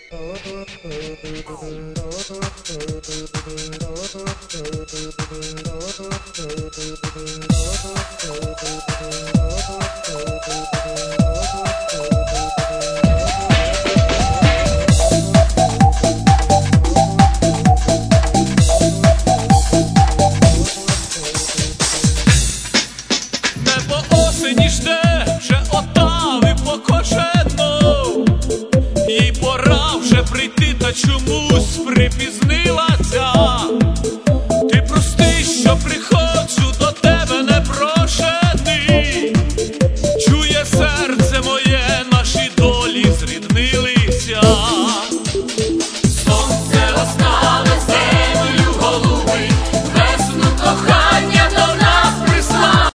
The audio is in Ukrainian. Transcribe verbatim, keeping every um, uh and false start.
Небо осені жде, вже отави покошено, їй пора вже прийти, та чомусь припізно.